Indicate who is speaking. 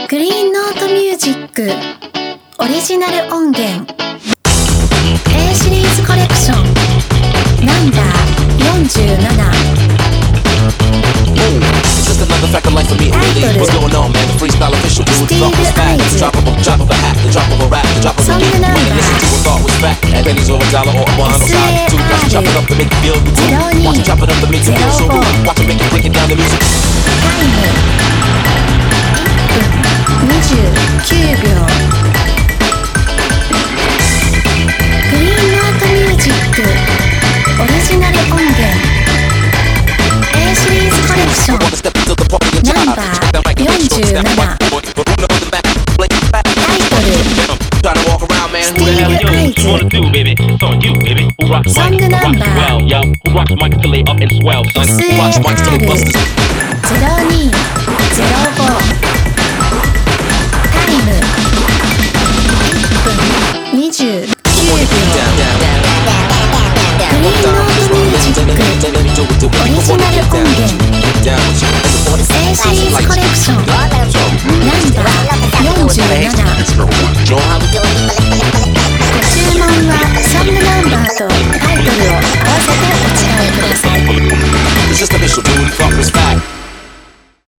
Speaker 1: グリーンノートミュージックオリジナル音源 A シリーズコレクションナンバー47
Speaker 2: Just another fact of life for me and really what's going on, man? The freestyle official dude, thought was fact. The drop of a hat, the drop of a rap, the drop of a beat. When you listen to a thought was fact. Pennies or a dollar or a one on side. Two guys chop it up to make you feel good. Watch it chop it up to make you feel so good. Watch it make you break it down the music.
Speaker 1: タイム1分29秒グリーンノートミュージックオリジナル音源 A シリーズコレクションナンバー47タイトルスティールアイズソングナンバー SAR0205 タイム1分20